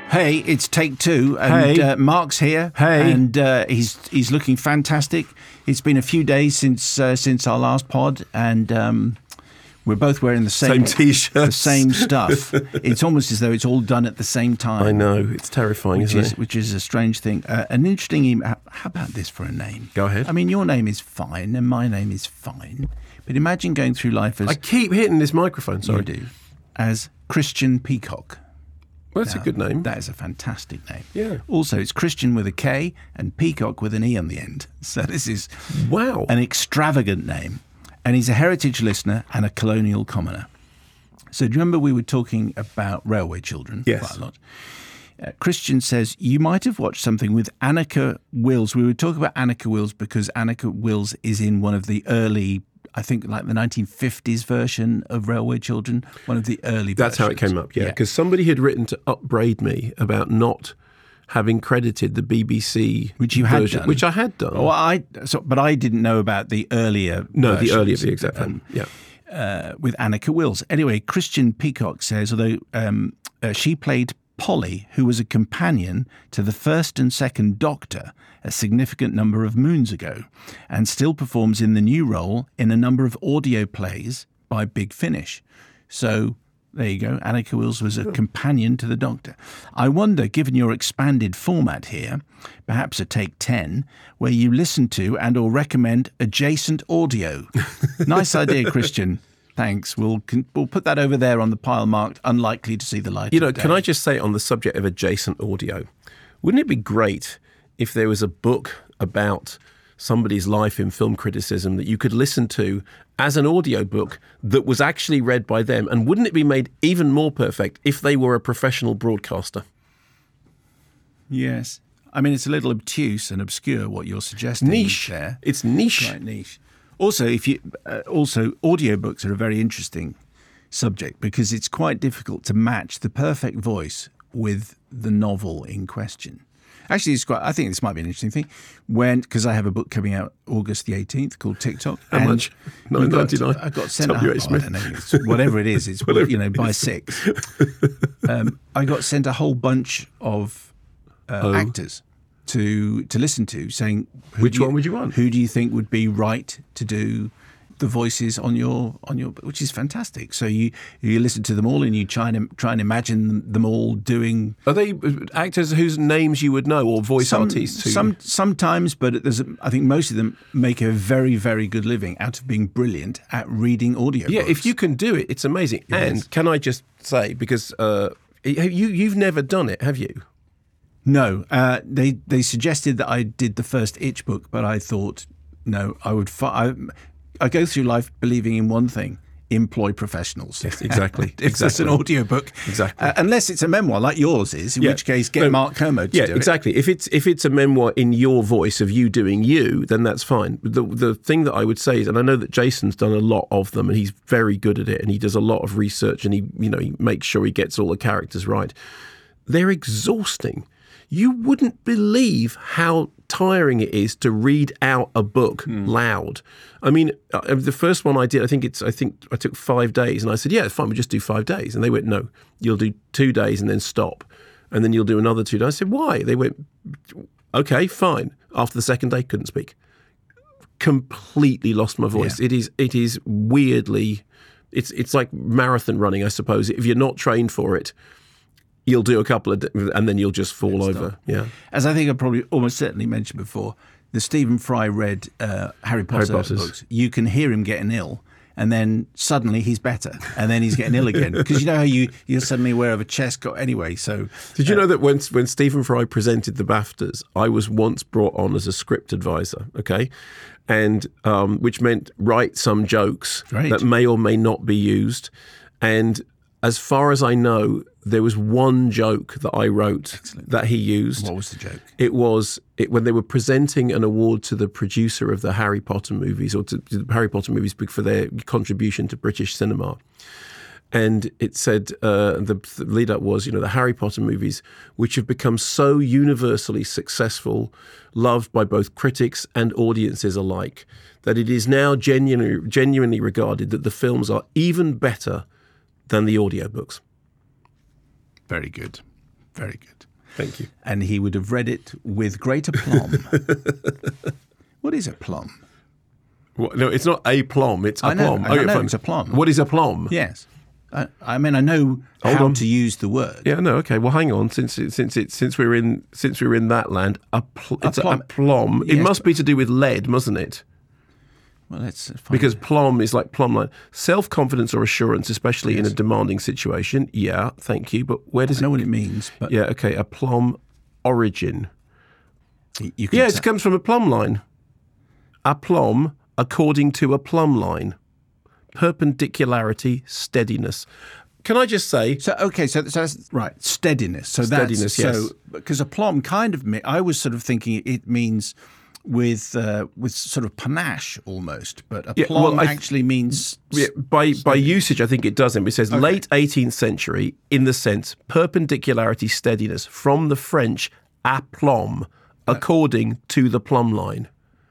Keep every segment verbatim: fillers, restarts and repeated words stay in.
Hey, it's take two, and Hey. uh, Mark's here. Hey. And uh, he's he's looking fantastic. It's been a few days since uh, since our last pod, and um, we're both wearing the same, Same t-shirts. the same stuff. It's almost as though it's all done at the same time. I know, it's terrifying, which isn't is it? which is a strange thing. Uh, an interesting email. How about this for a name? Go ahead. I mean, your name is fine, and my name is fine. But imagine going through life as I keep hitting this microphone, sorry. you do, as Christian Peacock. Well, that's Now, a good name. That is a fantastic name. Yeah. Also, it's Christian with a K and Peacock with an E on the end. So this is Wow. an extravagant name. And he's a heritage listener and a colonial commoner. So do you remember we were talking about Railway Children Yes. quite a lot? Uh, Christian says, you might have watched something with Anneke Wills. We would talk about Anneke Wills because Anneke Wills is in one of the early, I think like the nineteen fifties version of Railway Children, one of the early That's how it versions. came up, yeah. Because somebody had written to upbraid me about not having credited the B B C Which you had version, done. which I had done. Well, I so, but I didn't know about the earlier. no, the versions, earlier, the exact um, yeah. uh, with Anneke Wills. Anyway, Christian Peacock says, although um, uh, she played Polly, who was a companion to the first and second Doctor a significant number of moons ago, and still performs in the new role in a number of audio plays by Big Finish. So there you go. Anneke Wills was a companion to the Doctor. I wonder, given your expanded format here, perhaps a take ten, where you listen to and or recommend adjacent audio. Nice idea, Christian. Thanks. We'll we'll put that over there on the pile marked unlikely to see the light You know, of day. can I just say on the subject of adjacent audio, wouldn't it be great if there was a book about somebody's life in film criticism that you could listen to as an audio book that was actually read by them? And wouldn't it be made even more perfect if they were a professional broadcaster? Yes. I mean, it's a little obtuse and obscure what you're suggesting Niche. there. It's niche. Quite niche. Also, if you uh, also audiobooks are a very interesting subject because it's quite difficult to match the perfect voice with the novel in question. Actually, it's quite. I think this might be an interesting thing when because I have a book coming out August the eighteenth called TikTok. How and much? we nine got- ninety-nine. I got sent. W H oh, I Smith. don't know, it's whatever it is. It's Whatever you know it by is. six. um, I got sent a whole bunch of uh, Oh. actors to to listen to, saying who Which do you- one would you want? Who do you think would be right to do the voices on your on your which is fantastic. So you you listen to them all and you try and try and imagine them all doing Are they actors whose names you would know or voice some, artists? Who... some sometimes, but there's a, I think most of them make a very very good living out of being brilliant at reading audio. Yeah, books. if you can do it, it's amazing. and is. can I just say, because uh, you you've never done it, have you? No, uh, they they suggested that I did the first Itch book, but I thought no, I would. Fi- I, I go through life believing in one thing: employ professionals. Yes, exactly, It's just an exactly. audio book, Exactly. Uh, unless it's a memoir like yours is, in Yeah. which case get No, Mark Kermode to Yeah, do exactly. If it's if it's a memoir in your voice of you doing you, then that's fine. The the thing that I would say is, and I know that Jason's done a lot of them, and he's very good at it, and he does a lot of research, and he you know he makes sure he gets all the characters right. They're exhausting. You wouldn't believe how tiring it is to read out a book loud. I mean, uh, the first one I did, I think it's, I think I took five days, and I said, "Yeah, it's fine. We just do five days." And they went, "No, you'll do two days and then stop, and then you'll do another two days." I said, "Why?" They went, "Okay, fine." After the second day, couldn't speak. Completely lost my voice. Yeah. It is, it is weirdly, it's it's like marathon running, I suppose. If you're not trained for it, you'll do a couple of, and then you'll just fall Stop. over. Yeah. As I think I probably almost certainly mentioned before, the Stephen Fry read uh, Harry Potter Potter's. books. You can hear him getting ill, and then suddenly he's better, and then he's getting ill again. Because you know how you, you're suddenly aware of a chest got anyway. So Did you know that when when Stephen Fry presented the BAFTAs, I was once brought on as a script advisor, okay? And um, which meant write some jokes Great. that may or may not be used. And as far as I know, there was one joke that I wrote that he used. what was the joke? It was it, when they were presenting an award to the producer of the Harry Potter movies, or to, to the Harry Potter movies for their contribution to British cinema. And it said, uh, the, the lead up was, you know, the Harry Potter movies, which have become so universally successful, loved by both critics and audiences alike, that it is now genuinely, genuinely regarded that the films are even better than the audiobooks. Very good. Very good. Thank you. And he would have read it with great aplomb. What is aplomb? What? No, it's not a plom. It's a I know, plom. I know fine. it's aplomb. What is a plom? Yes. I, I mean, I know Hold how on. to use the word. Yeah, no, okay. Well, hang on. Since it, since it, since we're in since we're in that land, a pl- it's a, plom. a plom. It Yes, must be to do with lead, mustn't it? Well, let's find Because it. plom is like plumb line. Self-confidence or assurance, especially in a demanding situation. Yeah, thank you. But where does I know it? what it means, but Yeah, okay. A plom origin. y- you can Yeah, say- it comes from a plumb line. A plomb, according to a plumb line. Perpendicularity, steadiness. Can I just say, So okay, so, so that's right, steadiness. So Steadiness, that's yes. so because aplomb kind of me. I was sort of thinking it means with uh, with sort of panache almost, but Yeah, aplomb well, I th- actually means yeah, by by usage, I think it doesn't. It says late eighteenth century in the sense perpendicularity, steadiness from the French aplomb, according to the plumb line.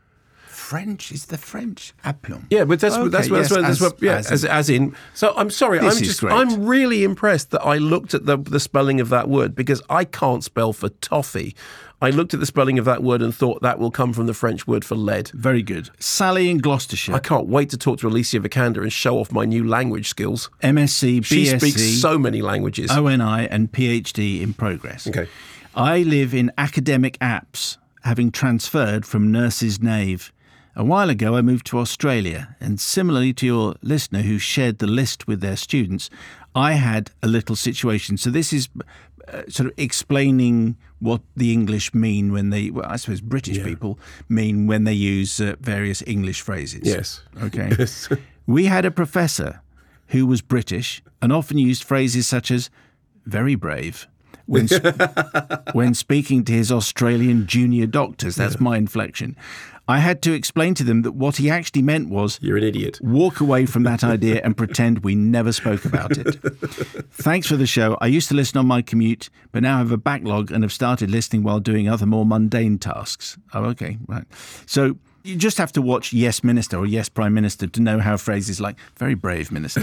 French is the French aplomb. Yeah, but that's Okay, that's what, yes, that's what, that's as- what yeah, as as, in- as in. So I'm sorry, This I'm is just great. I'm really impressed that I looked at the the spelling of that word because I can't spell for toffee. I looked at the spelling of that word and thought that will come from the French word for lead. Very good. Sally in Gloucestershire, I can't wait to talk to Alicia Vikander and show off my new language skills. M S c, She B S c, speaks so many languages. O N I, and PhD in progress. Okay. I live in academic apps, having transferred from Nurse's Nave. A while ago, I moved to Australia, and similarly to your listener who shared the list with their students, I had a little situation. So this is uh, sort of explaining what the English mean when they, well, I suppose British people mean when they use uh, various English phrases. Yes. Okay. Yes. We had a professor who was British and often used phrases such as very brave when sp- when speaking to his Australian junior doctors. That's my inflection. I had to explain to them that what he actually meant was You're an idiot. walk away from that idea and pretend we never spoke about it. Thanks for the show. I used to listen on my commute, but now I have a backlog and have started listening while doing other more mundane tasks. Oh, okay, right. So you just have to watch Yes Minister or Yes Prime Minister to know how phrases like very brave minister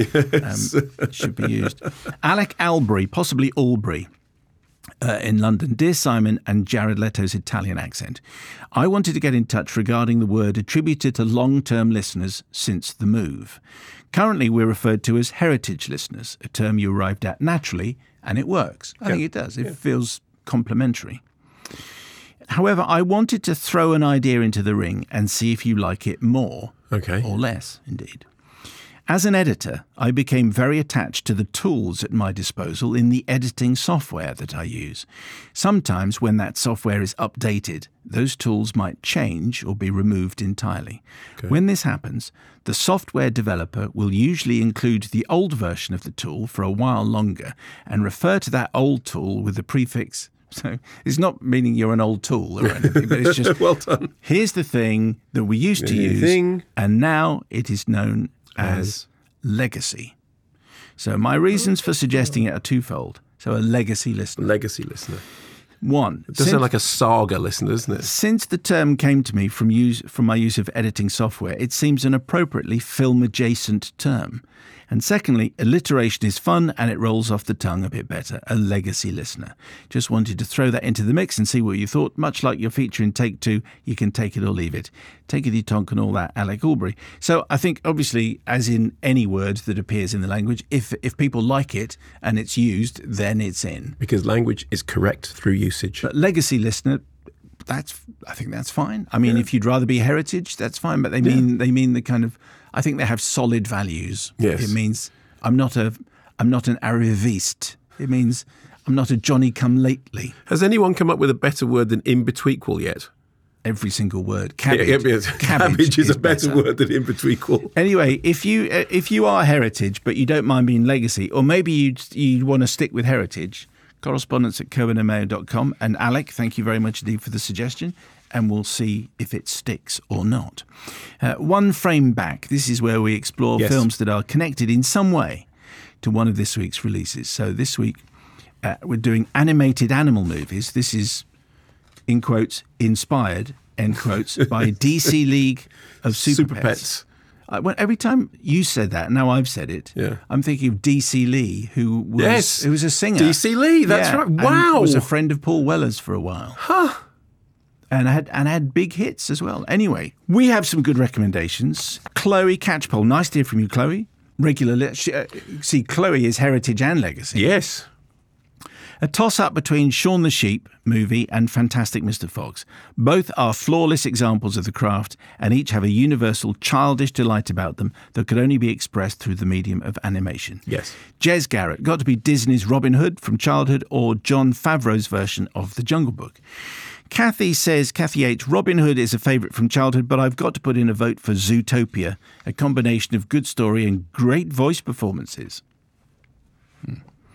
um, should be used. Alec Albury, possibly Albury. Uh, in London. Dear Simon and Jared Leto's Italian accent, I wanted to get in touch regarding the word attributed to long-term listeners since the move. Currently, we're referred to as heritage listeners, a term you arrived at naturally, and it works. I think it does. It feels complimentary. However, I wanted to throw an idea into the ring and see if you like it more, Okay. or less, indeed. As an editor, I became very attached to the tools at my disposal in the editing software that I use. Sometimes when that software is updated, those tools might change or be removed entirely. When this happens, the software developer will usually include the old version of the tool for a while longer and refer to that old tool with the prefix. So it's not meaning you're an old tool or anything, but it's just, Well done. here's the thing that we used to The use, thing. and now it is known as, As. legacy. So my reasons for suggesting it are twofold. So a legacy listener. Legacy listener. One, It does since, sound like a saga listener, doesn't it? since the term came to me from use from my use of editing software, it seems an appropriately film-adjacent term. And secondly, alliteration is fun and it rolls off the tongue a bit better. A legacy listener. Just wanted to throw that into the mix and see what you thought. Much like your feature in Take Two, you can take it or leave it. Take it, you tonk and all that, Alec Albury. So I think, obviously, as in any word that appears in the language, if if people like it and it's used, then it's in. Because language is correct through usage. But legacy listener, that's I think that's fine. I mean, if you'd rather be heritage, that's fine. But they mean they mean the kind of I think they have solid values. Yes. It means I'm not a I'm not an arriviste. It means I'm not a Johnny come lately. Has anyone come up with a better word than in-betweequel yet? Every single word. Cabbage. Yeah, yeah, yeah. Cabbage is a better better. word than in-betweequel. Anyway, if you uh, if you are heritage but you don't mind being legacy, or maybe you you want to stick with heritage, correspondence at cohen and mayo dot com. And Alec, thank you very much indeed for the suggestion, and we'll see if it sticks or not. Uh, one frame back. This is where we explore Yes. films that are connected in some way to one of this week's releases. So this week uh, we're doing animated animal movies. This is, in quotes, inspired, end quotes, by D C League of Super, Super Pets. Pets. I, well, every time you said that, now I've said it, Yeah. I'm thinking of D C Lee, who was, Yes. who was a singer. D C Lee, that's Yeah, right. and Wow. was a friend of Paul Weller's for a while. Huh. And had and had big hits as well. Anyway, we have some good recommendations. Chloe Catchpole, nice to hear from you, Chloe. Regular, li- she, uh, see, Chloe is heritage and legacy. Yes. A toss-up between Shaun the Sheep movie and Fantastic Mister Fox. Both are flawless examples of the craft and each have a universal childish delight about them that could only be expressed through the medium of animation. Yes. Jez Garrett, got to be Disney's Robin Hood from childhood or Jon Favreau's version of The Jungle Book. Kathy says, Kathy H., Robin Hood is a favourite from childhood, but I've got to put in a vote for Zootopia, a combination of good story and great voice performances. Hmm.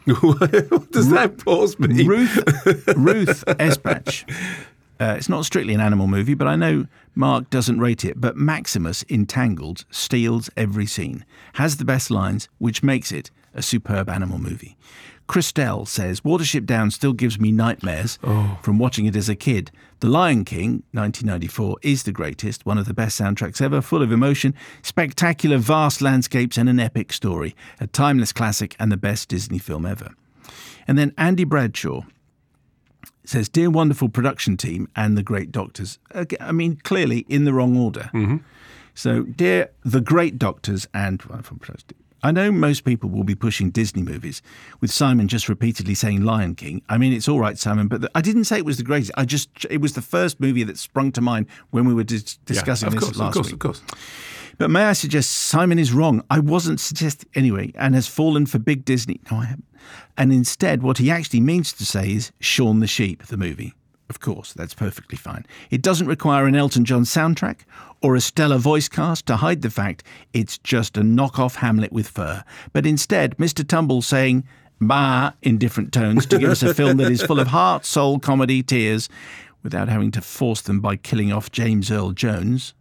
What does that pause mean? Ruth, Ruth Espach. Uh, it's not strictly an animal movie, but I know Mark doesn't rate it. But Maximus in Tangled steals every scene, has the best lines, which makes it a superb animal movie. Christelle says, Watership Down still gives me nightmares oh. from watching it as a kid. The Lion King, nineteen ninety-four, is the greatest, one of the best soundtracks ever, full of emotion, spectacular, vast landscapes and an epic story, a timeless classic and the best Disney film ever. And then Andy Bradshaw says, Dear wonderful production team and the great doctors. I mean, clearly in the wrong order. Mm-hmm. So, dear the great doctors and... I know most people will be pushing Disney movies, with Simon just repeatedly saying Lion King. I mean, it's all right, Simon, but the, I didn't say it was the greatest. I just it was the first movie that sprung to mind when we were dis- discussing yeah, of this course, last of course, week. Of course, But may I suggest Simon is wrong. I wasn't suggesting anyway, and has fallen for big Disney. No, I haven't. And instead, what he actually means to say is Shaun the Sheep, the movie. Of course, that's perfectly fine. It doesn't require an Elton John soundtrack or a stellar voice cast to hide the fact it's just a knockoff Hamlet with fur. But instead, Mister Tumble saying bah in different tones to give us a film that is full of heart, soul, comedy, tears, without having to force them by killing off James Earl Jones.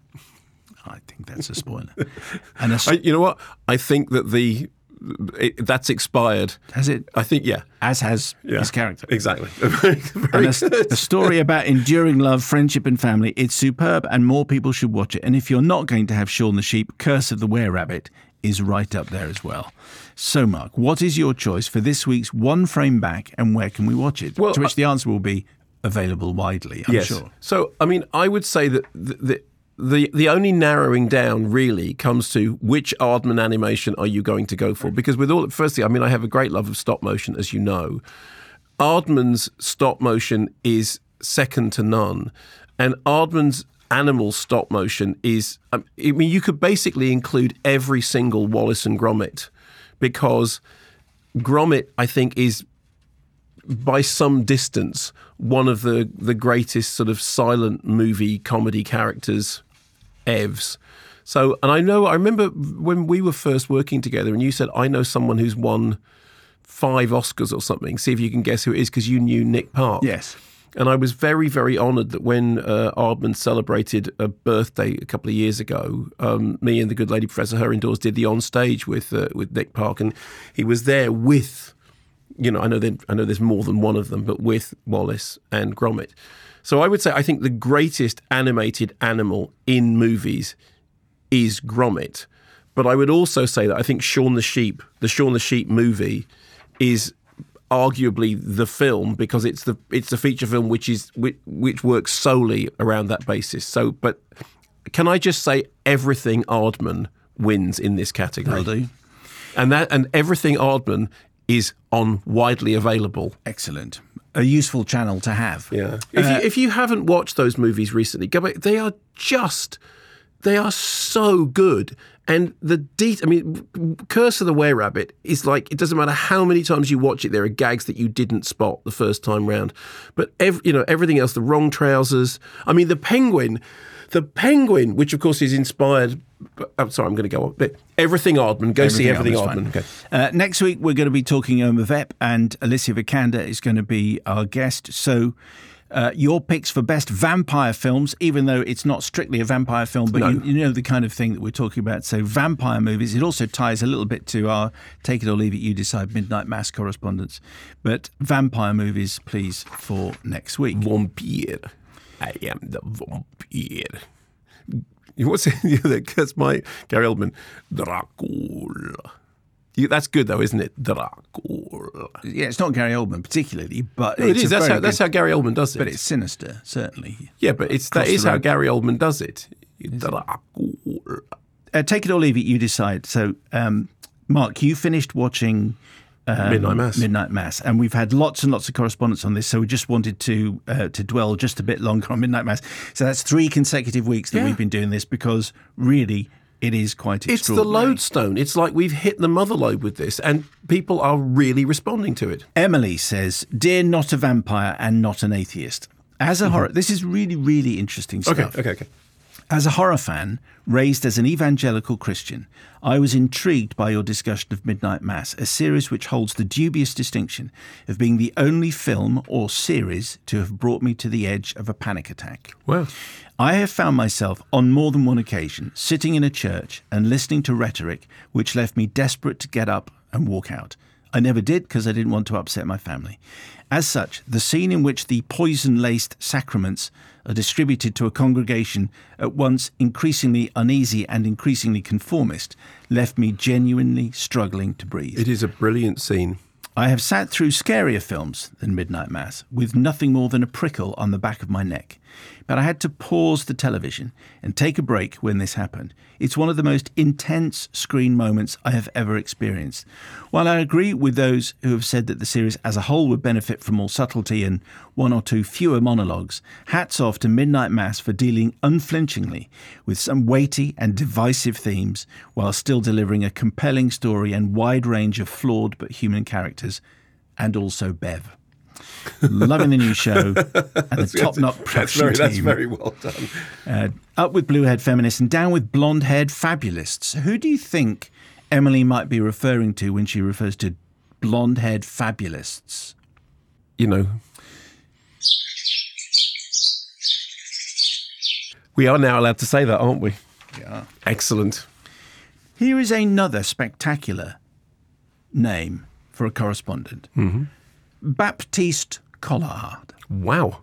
I think that's a spoiler. And a st- I, you know what? I think that the... It, that's expired. Has it? I think, yeah. As has yeah, his character. Exactly. Very, very and a, a story about enduring love, friendship and family. It's superb and more people should watch it. And if you're not going to have Shaun the Sheep, Curse of the Were-Rabbit is right up there as well. So, Mark, what is your choice for this week's One Frame Back and where can we watch it? Well, to which uh, the answer will be available widely, I'm yes. sure. So, I mean, I would say that the, the The the only narrowing down really comes to which Aardman animation are you going to go for? Because with all, firstly, I mean, I have a great love of stop motion, as you know. Aardman's stop motion is second to none, and Aardman's animal stop motion is. I mean, you could basically include every single Wallace and Gromit, because Gromit, I think, is by some distance one of the the greatest sort of silent movie comedy characters. Evs. So, and I know, I remember when we were first working together and you said, I know someone who's won five Oscars or something. See if you can guess who it is, because you knew Nick Park. Yes. And I was very, very honoured that when uh, Aardman celebrated a birthday a couple of years ago, um, me and the good lady Professor Herrindoors did the on stage with uh, with Nick Park, and he was there with, you know, I know I know there's more than one of them, but with Wallace and Gromit. So I would say I think the greatest animated animal in movies is Gromit. But I would also say that I think Shaun the Sheep, the Shaun the Sheep movie, is arguably the film, because it's the it's the feature film which is which, which works solely around that basis. So, but can I just say everything Aardman wins in this category? Will do. And that and everything Aardman is on widely available. Excellent. A useful channel to have. Yeah. If, uh, you, if you haven't watched those movies recently, go back. They are just, they are so good. And the de- I mean, Curse of the Were-Rabbit is like, it doesn't matter how many times you watch it, there are gags that you didn't spot the first time round. But, ev- you know, everything else, the wrong trousers. I mean, the penguin, the penguin, which of course is inspired, I'm sorry, I'm going to go on. But everything Aardman, go everything see everything Aardman. Okay. Uh, next week, we're going to be talking Irma Vep, and Alicia Vikander is going to be our guest. So uh, your picks for best vampire films, even though it's not strictly a vampire film, but no. you, you know the kind of thing that we're talking about. So vampire movies. It also ties a little bit to our Take It or Leave It, You Decide Midnight Mass correspondence. But vampire movies, please, for next week. Vampire. I am the vampire. What's it? That's my Gary Oldman. Dracula. You, that's good though, isn't it? Dracula. Yeah, it's not Gary Oldman particularly, but No, it it's is. a That's very how that's good- how Gary Oldman does it. But it's sinister, certainly. yeah, but it's that Across is the how road. Gary Oldman does it. Dracula. Uh, take it or leave it, you decide. So, um, Mark, you finished watching um, Midnight Mass. Midnight Mass, and we've had lots and lots of correspondence on this. So we just wanted to uh, to dwell just a bit longer on Midnight Mass. So that's three consecutive weeks that Yeah. we've been doing this because really it is quite It's the extraordinary. lodestone. It's like we've hit the mother lode with this, and people are really responding to it. Emily says, "Dear not a vampire and not an atheist." As a horror, this is really really interesting stuff. Okay, okay, okay. As a horror fan, raised as an evangelical Christian, I was intrigued by your discussion of Midnight Mass, a series which holds the dubious distinction of being the only film or series to have brought me to the edge of a panic attack. Wow. I have found myself on more than one occasion sitting in a church and listening to rhetoric which left me desperate to get up and walk out. I never did because I didn't want to upset my family. As such, the scene in which the poison-laced sacraments are distributed to a congregation at once increasingly uneasy and increasingly conformist left me genuinely struggling to breathe. It is a brilliant scene. I have sat through scarier films than Midnight Mass with nothing more than a prickle on the back of my neck. But I had to pause the television and take a break when this happened. It's one of the most intense screen moments I have ever experienced. While I agree with those who have said that the series as a whole would benefit from more subtlety and one or two fewer monologues, hats off to Midnight Mass for dealing unflinchingly with some weighty and divisive themes while still delivering a compelling story and wide range of flawed but human characters, and also Bev. Loving the new show and the top-notch production That's very, that's team. very well done. Uh, up with blue-haired feminists and down with blonde-haired fabulists. Who do you think Emily might be referring to when she refers to blonde-haired fabulists? You know. We are now allowed to say that, aren't we? Yeah. Excellent. Here is another spectacular name for a correspondent. Mm-hmm. Baptiste Collard. Wow.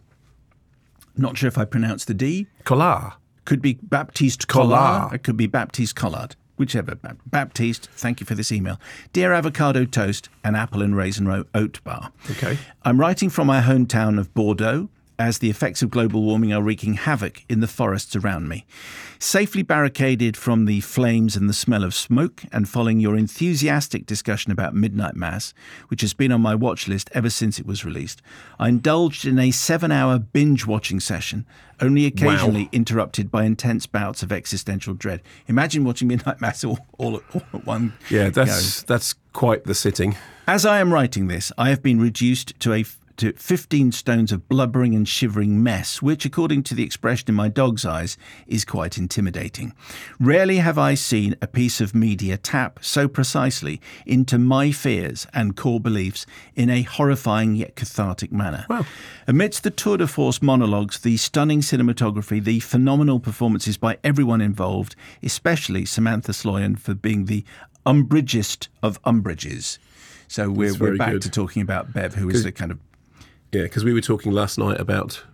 Not sure if I pronounced the D. Collard. Could be Baptiste Collard. Collard. It could be Baptiste Collard. Whichever. Baptiste, thank you for this email. Dear Avocado Toast and Apple and Raisin Ro- Oat Bar. Okay. I'm writing from my hometown of Bordeaux as the effects of global warming are wreaking havoc in the forests around me. Safely barricaded from the flames and the smell of smoke, and following your enthusiastic discussion about Midnight Mass, which has been on my watch list ever since it was released, I indulged in a seven-hour binge-watching session, only occasionally Wow. interrupted by intense bouts of existential dread. Imagine watching Midnight Mass all, all, at, all at one Yeah, go. that's that's quite the sitting. As I am writing this, I have been reduced to a to fifteen stones of blubbering and shivering mess, which, according to the expression in my dog's eyes, is quite intimidating. Rarely have I seen a piece of media tap so precisely into my fears and core beliefs in a horrifying yet cathartic manner. Wow. Amidst the tour de force monologues, the stunning cinematography, the phenomenal performances by everyone involved, especially Samantha Sloyan for being the umbragist of umbrages. So we're, That's we're very back good. to talking about Bev, who is the kind of Yeah, because we were talking last night about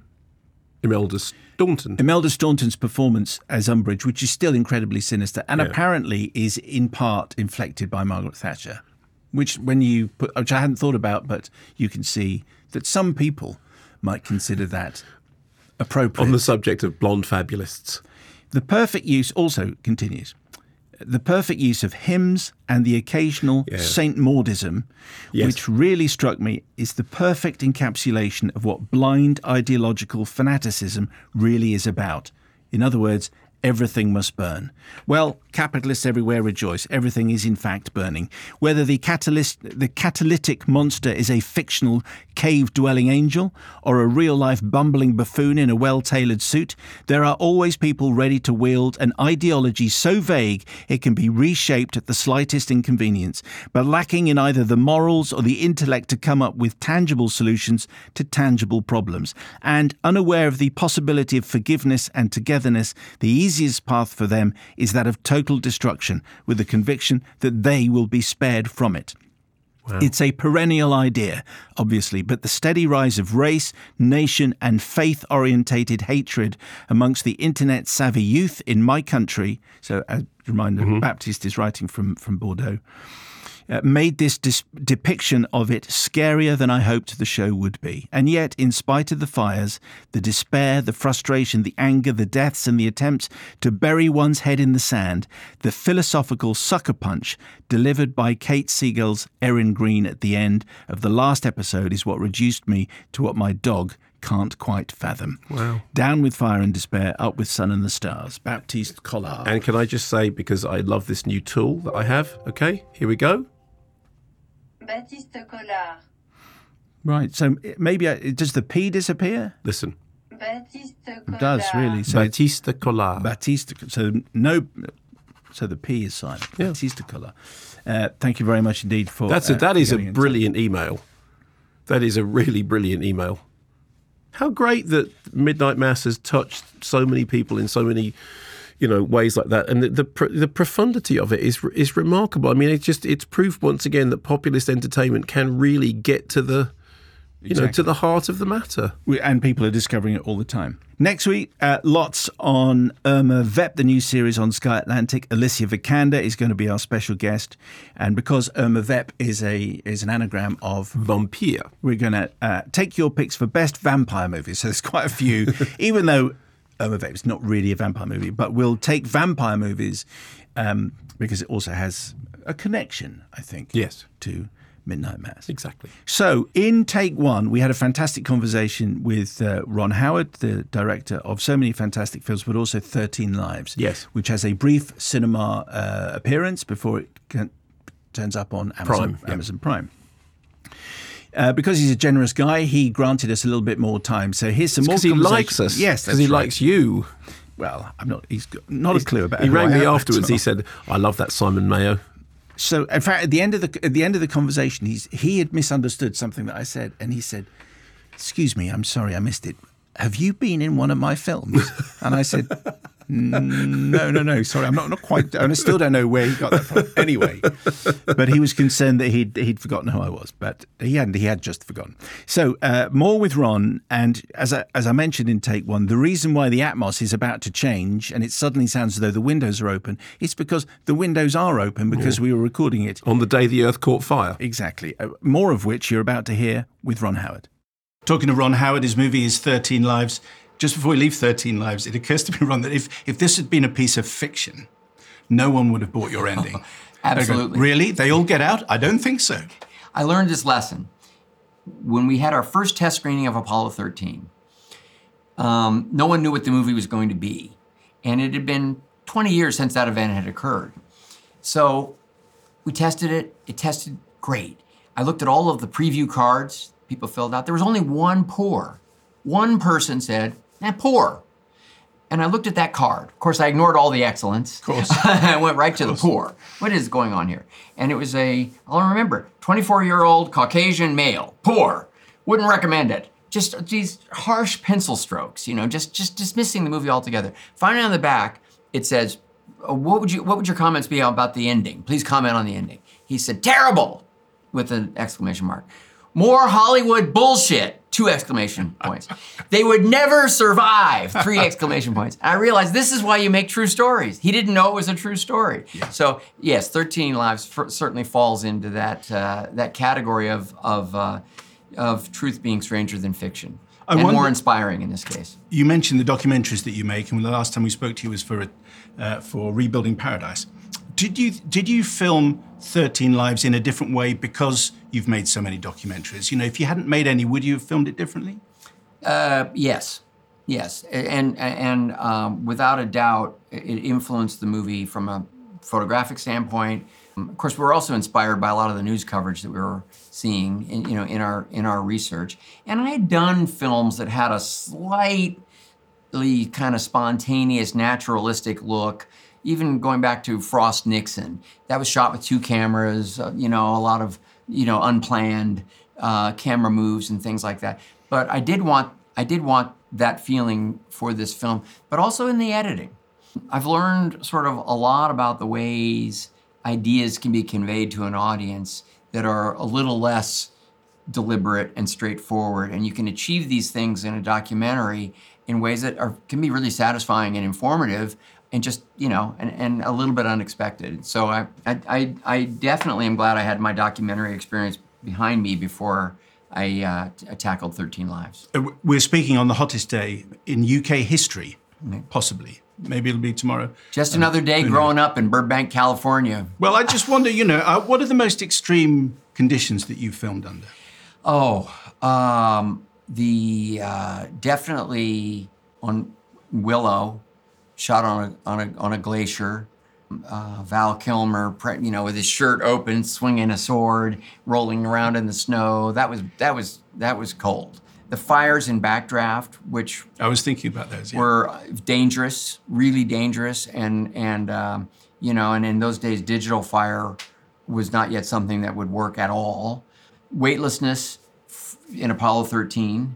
Imelda Staunton. Imelda Staunton's performance as Umbridge, which is still incredibly sinister and Yeah. apparently is in part inflected by Margaret Thatcher, which when you put, which I hadn't thought about, but you can see that some people might consider that appropriate. On the subject of blonde fabulists. The perfect use also continues. The perfect use of hymns and the occasional Yeah. Saint Maudism, Yes. which really struck me, is the perfect encapsulation of what blind ideological fanaticism really is about. In other words, everything must burn. Well, capitalists everywhere rejoice. Everything is in fact burning. Whether the catalyst, the catalytic monster is a fictional cave-dwelling angel or a real-life bumbling buffoon in a well-tailored suit, there are always people ready to wield an ideology so vague it can be reshaped at the slightest inconvenience, but lacking in either the morals or the intellect to come up with tangible solutions to tangible problems. And unaware of the possibility of forgiveness and togetherness, the easiest path for them is that of total destruction, with the conviction that they will be spared from it. Wow. It's a perennial idea, obviously, but the steady rise of race, nation, and faith-orientated hatred amongst the internet-savvy youth in my country, so as a reminder, mm-hmm. Baptiste is writing from, from Bordeaux, Uh, made this dis- depiction of it scarier than I hoped the show would be. And yet, in spite of the fires, the despair, the frustration, the anger, the deaths, and the attempts to bury one's head in the sand, the philosophical sucker punch delivered by Kate Siegel's Erin Green at the end of the last episode is what reduced me to what my dog can't quite fathom. Wow. Down with fire and despair, up with sun and the stars. Baptiste Collard. And can I just say, because I love this new tool that I have, okay, here we go. Baptiste Collard. Right, so maybe I, does the P disappear? Listen. Baptiste Collard. It does, really. So Baptiste Collard. Baptiste, so no, so the P is silent. Yeah. Baptiste Collard. Uh, thank you very much indeed for That's a, uh, that is a getting in brilliant email. That is a really brilliant email. How great that Midnight Mass has touched so many people in so many, you know, ways like that, and the the, the profundity of it is is remarkable. I mean, it's just it's proof once again that populist entertainment can really get to the, you Exactly. know, to the heart of the matter. We, and people are discovering it all the time. Next week, uh, lots on Irma Vep, the new series on Sky Atlantic. Alicia Vikander is going to be our special guest, and because Irma Vep is a is an anagram of Vampire, we're going to uh, take your picks for best vampire movies. So there's quite a few, even though Irma Vep is not really a vampire movie, but we'll take vampire movies um, because it also has a connection, I think, yes, to Midnight Mass. Exactly. So in take one, we had a fantastic conversation with uh, Ron Howard, the director of so many fantastic films, but also thirteen Lives, yes, which has a brief cinema uh, appearance before it can, turns up on Amazon Prime. Amazon yeah. Prime. Uh, because he's a generous guy, he granted us a little bit more time. So here's some it's more. Because he likes us. Yes, because he right. likes you. Well, I'm not. He's got not he's, a clue about. He who rang I me am. afterwards. He said, "I love that Simon Mayo." So, in fact, at the end of the at the end of the conversation, he's he had misunderstood something that I said, and he said, "Excuse me, I'm sorry, I missed it. Have you been in one of my films?" And I said, "No, no, no. Sorry, I'm not not quite. And I still don't know where he got that from. Anyway, but he was concerned that he'd he'd forgotten who I was, but he hadn't. He had just forgotten. So uh, more with Ron, and as I, as I mentioned in take one, the reason why the Atmos is about to change, and it suddenly sounds as though the windows are open, it's because the windows are open because we were recording it on the day the Earth caught fire. Exactly. Uh, more of which you're about to hear with Ron Howard. Talking to Ron Howard, his movie is thirteen Lives. Just before we leave thirteen Lives, it occurs to me, Ron, that if, if this had been a piece of fiction, no one would have bought your ending. Oh, absolutely. Go, really? They all get out? I don't think so. I learned this lesson when we had our first test screening of Apollo thirteen. Um, no one knew what the movie was going to be. And it had been twenty years since that event had occurred. So we tested it. It tested great. I looked at all of the preview cards people filled out. There was only one poor. One person said, eh, poor. And I looked at that card. Of course, I ignored all the excellence. Of course. I went right to the poor. What is going on here? And it was a, I'll remember, twenty-four-year-old Caucasian male, poor. Wouldn't recommend it. Just these harsh pencil strokes, you know, just just dismissing the movie altogether. Finally, on the back, it says, what would you what would your comments be about the ending? Please comment on the ending. He said, terrible, with an exclamation mark. More Hollywood bullshit, two exclamation points. They would never survive, three exclamation points. I realized this is why you make true stories. He didn't know it was a true story. Yeah. So yes, thirteen Lives f- certainly falls into that uh, that category of of uh, of truth being stranger than fiction, I and wonder, more inspiring in this case. You mentioned the documentaries that you make, and the last time we spoke to you was for uh, for Rebuilding Paradise. Did you did you film thirteen Lives in a different way because you've made so many documentaries? You know, if you hadn't made any, would you have filmed it differently? Uh, yes, yes, and and um, without a doubt, it influenced the movie from a photographic standpoint. Of course, we were also inspired by a lot of the news coverage that we were seeing, in, you know, in our in our research. And I had done films that had a slightly kind of spontaneous, naturalistic look. Even going back to Frost Nixon, that was shot with two cameras, uh, you know, a lot of, you know, unplanned uh, camera moves and things like that. But I did want, I did want that feeling for this film, but also in the editing. I've learned sort of a lot about the ways ideas can be conveyed to an audience that are a little less deliberate and straightforward. And you can achieve these things in a documentary in ways that are can be really satisfying and informative and just, you know, and, and a little bit unexpected. So I, I, I definitely am glad I had my documentary experience behind me before I, uh, t- I tackled thirteen Lives. We're speaking on the hottest day in U K history, possibly. Maybe it'll be tomorrow. Just another day growing up in Burbank, California. Well, I just wonder, you know, uh, what are the most extreme conditions that you filmed under? Oh, um, the uh, definitely on Willow, shot on a on a on a glacier. Uh, Val Kilmer, pre- you know, with his shirt open, swinging a sword, rolling around in the snow. That was that was that was cold. The fires in Backdraft, which I was thinking about those, yeah. were dangerous, really dangerous, and and um, you know, and in those days, digital fire was not yet something that would work at all. Weightlessness in Apollo thirteen,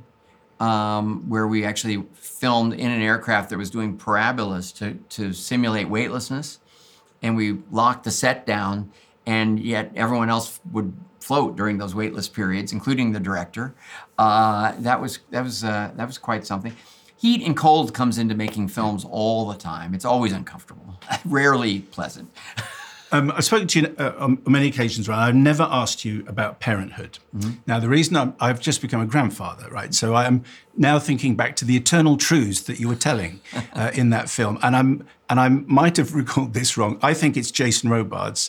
um, where we actually filmed in an aircraft that was doing parabolas to to simulate weightlessness, and we locked the set down, and yet everyone else would float during those weightless periods, including the director. Uh, that was that was uh, that was quite something. Heat and cold comes into making films all the time. It's always uncomfortable, rarely pleasant. Um, I've spoken to you uh, on many occasions, right? I've never asked you about parenthood. Mm-hmm. Now, the reason I'm, I've just become a grandfather, right? So I am now thinking back to the eternal truths that you were telling uh, in that film, and I'm and I might have recalled this wrong. I think it's Jason Robards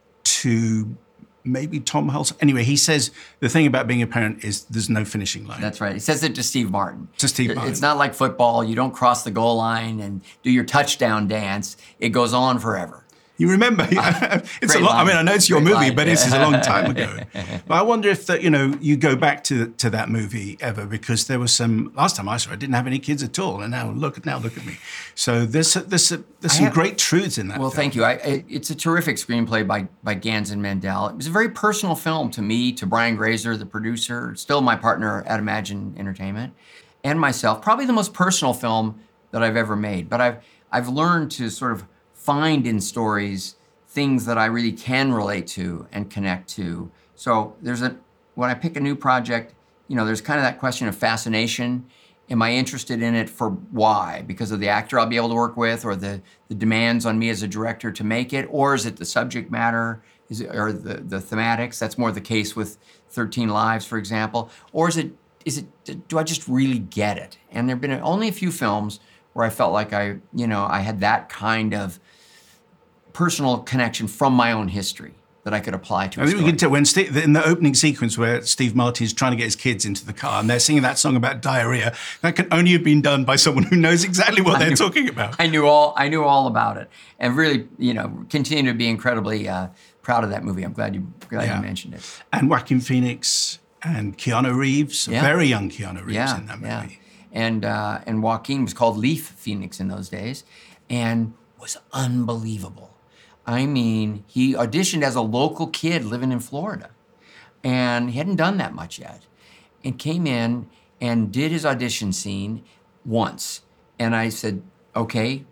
to maybe Tom Hulse. Anyway, he says the thing about being a parent is there's no finishing line. That's right. He says it to Steve Martin. To Steve Martin. It's not like football. You don't cross the goal line and do your touchdown dance. It goes on forever. You remember? It's a lot. I mean, I know it's your Great movie, line. but this is a long time ago. But I wonder if that, you know, you go back to to that movie ever, because there was some. Last time I saw it, I didn't have any kids at all, and now look, now look at me. So there's there's there's some have, great truths in that. Well, film. thank you. I, it, it's a terrific screenplay by by Gansen Mendel. It was a very personal film to me, to Brian Grazer, the producer, still my partner at Imagine Entertainment, and myself. Probably the most personal film that I've ever made. But I've I've learned to sort of find in stories things that I really can relate to and connect to. So there's a, when I pick a new project, you know, there's kind of that question of fascination. Am I interested in it for why? Because of the actor I'll be able to work with, or the, the demands on me as a director to make it? Or is it the subject matter, is it, or the, the thematics? That's more the case with thirteen Lives, for example. Or is it, is it, do I just really get it? And there've been only a few films where I felt like I, you know, I had that kind of personal connection from my own history that I could apply to a I think story. we can tell when Steve, in the opening sequence where Steve Martin's trying to get his kids into the car and they're singing that song about diarrhea, that can only have been done by someone who knows exactly what I they're knew, talking about. I knew all I knew all about it, and really, you know, continue to be incredibly uh, proud of that movie. I'm glad you glad Yeah. you mentioned it. And Joaquin Phoenix and Keanu Reeves, Yeah. very young Keanu Reeves Yeah, in that movie. yeah. And uh, and Joaquin was called Leaf Phoenix in those days, and was unbelievable. I mean, he auditioned as a local kid living in Florida, and he hadn't done that much yet, and came in and did his audition scene once. And I said, okay,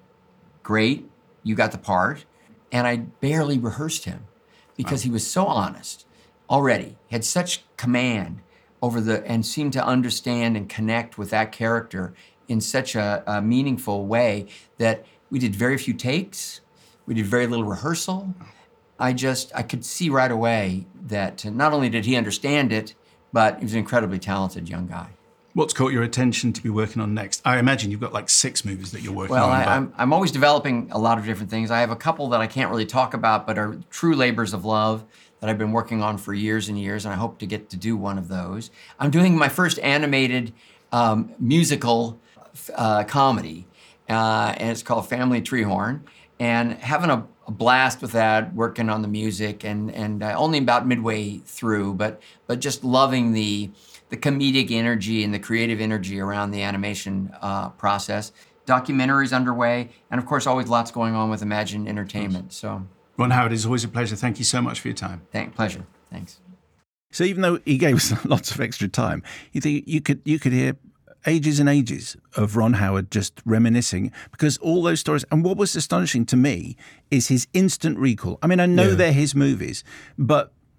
great, you got the part. And I barely rehearsed him because he was so honest already, had such command over the, and seemed to understand and connect with that character in such a, a meaningful way that we did very few takes. We did very little rehearsal. I just, I could see right away that not only did he understand it, but he was an incredibly talented young guy. What's caught your attention to be working on next? I imagine you've got like six movies that you're working Well, on. I, but- I'm, I'm always developing a lot of different things. I have a couple that I can't really talk about, but are true labors of love that I've been working on for years and years, and I hope to get to do one of those. I'm doing my first animated um, musical uh, comedy, uh, and it's called Family Treehorn. And having a, a blast with that, working on the music, and and uh, only about midway through, but but just loving the the comedic energy and the creative energy around the animation uh, process. Documentaries underway, and of course, always lots going on with Imagine Entertainment. So, Ron Howard, it's always a pleasure. Thank you so much for your time. thank pleasure. Thanks. So even though he gave us lots of extra time, you think you could you could hear ages and ages of Ron Howard just reminiscing, because all those stories. And what was astonishing to me is his instant recall. I mean, I know Yeah. they're his movies, but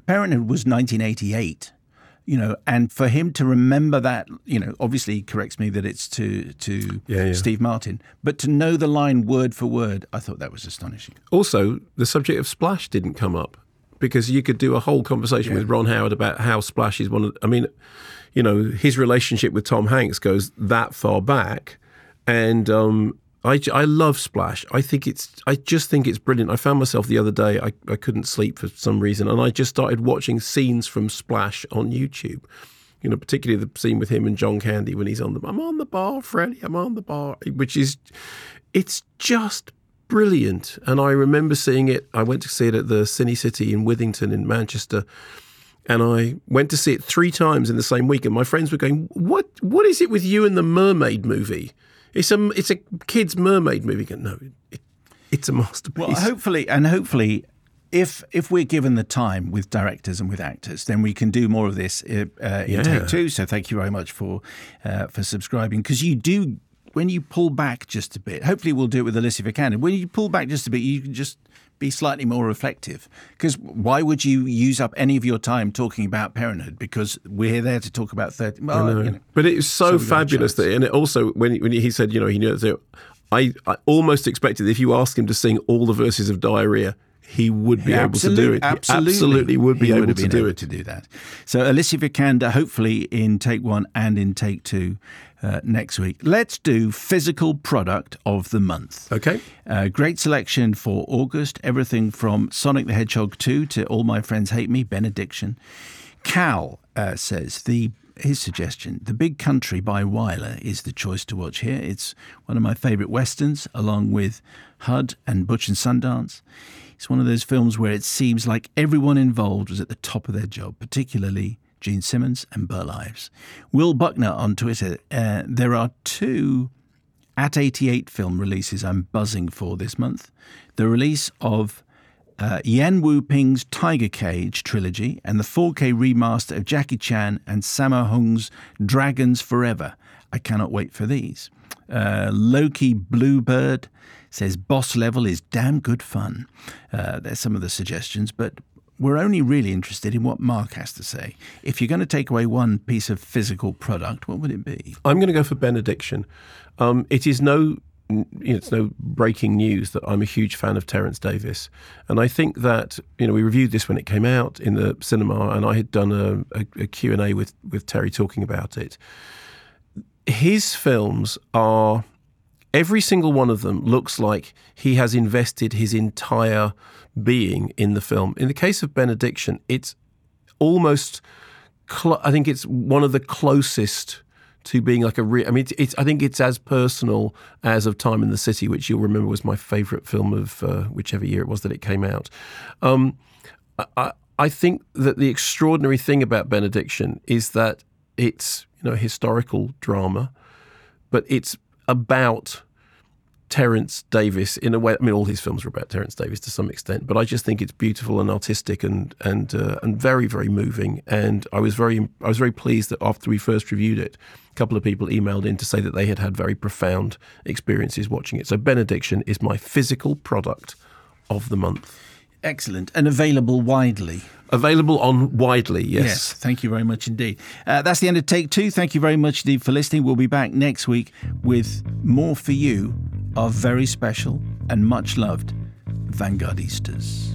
Parenthood was nineteen eighty-eight. You know, and for him to remember that, you know, obviously he corrects me that it's to to Yeah, yeah. Steve Martin, but to know the line word for word, I thought that was astonishing. Also, the subject of Splash didn't come up because you could do a whole conversation Yeah. with Ron Howard about how Splash is one of, I mean, you know, his relationship with Tom Hanks goes that far back. And um, I, I love Splash. I think it's, I just think it's brilliant. I found myself the other day, I, I couldn't sleep for some reason, and I just started watching scenes from Splash on YouTube. You know, particularly the scene with him and John Candy when he's on the, I'm on the bar, Freddie, I'm on the bar, which is, it's just brilliant. And I remember seeing it, I went to see it at the Cine City in Withington in Manchester, and I went to see it three times in the same week, and my friends were going, what, what is it with you and the mermaid movie? It's a, it's a kid's mermaid movie. No, it, it's a masterpiece. Well, hopefully, and hopefully, if if we're given the time with directors and with actors, then we can do more of this uh, in Yeah. Take Two. So thank you very much for uh, for subscribing, because you do, when you pull back just a bit, hopefully we'll do it with Alicia Vikander. When you pull back just a bit, you can just be slightly more reflective. Because why would you use up any of your time talking about Parenthood? Because we're there to talk about thirty. Well, I know. you know. But it was so, So we got a fabulous chance. that, and it also when when he said, you know, he knew that. I, I almost expected if you asked him to sing all the verses of Diarrhea, he would be Yeah, able to do it. He Absolutely, absolutely would be He able have to been do able it. to do that. So Alicia Vikander, hopefully in Take One and in Take Two uh, next week. Let's do physical product of the month. Okay. Uh, great selection for August. Everything from Sonic the Hedgehog two to All My Friends Hate Me, Benediction. Cal uh, says the his suggestion, The Big Country by Wyler, is the choice to watch here. It's one of my favourite westerns, along with H U D and Butch and Sundance. It's one of those films where it seems like everyone involved was at the top of their job, particularly Gene Simmons and Burl Ives. Will Buckner on Twitter, uh, there are two At eighty-eight film releases I'm buzzing for this month. The release of uh, Yan Wu Ping's Tiger Cage trilogy and the four K remaster of Jackie Chan and Sammo Hung's Dragons Forever. I cannot wait for these. Uh, Loki Bluebird says Boss Level is damn good fun. Uh, there's some of the suggestions, but we're only really interested in what Mark has to say. If you're going to take away one piece of physical product, what would it be? I'm going to go for Benediction. Um, it is no, you know, it's no breaking news that I'm a huge fan of Terence Davis, and I think that, you know, we reviewed this when it came out in the cinema, and I had done a, a, a Q and A with with Terry talking about it. His films are, every single one of them looks like he has invested his entire being in the film. In the case of Benediction, it's almost, cl- I think it's one of the closest to being like a real, I mean, it's, it's, I think it's as personal as Of Time in the City, which you'll remember was my favourite film of uh, whichever year it was that it came out. Um, I, I think that the extraordinary thing about Benediction is that it's, you know, a historical drama, but it's about Terence Davis in a way. I mean, all his films are about Terence Davis to some extent, but I just think it's beautiful and artistic and and uh, and very, very moving. And I was very I was very pleased that after we first reviewed it, a couple of people emailed in to say that they had had very profound experiences watching it. So Benediction is my physical product of the month. Excellent. And available widely. Available on Widely, yes. Yes, thank you very much indeed. Uh, that's the end of Take Two. Thank you very much indeed for listening. We'll be back next week with more for you, our very special and much loved Vanguardistas.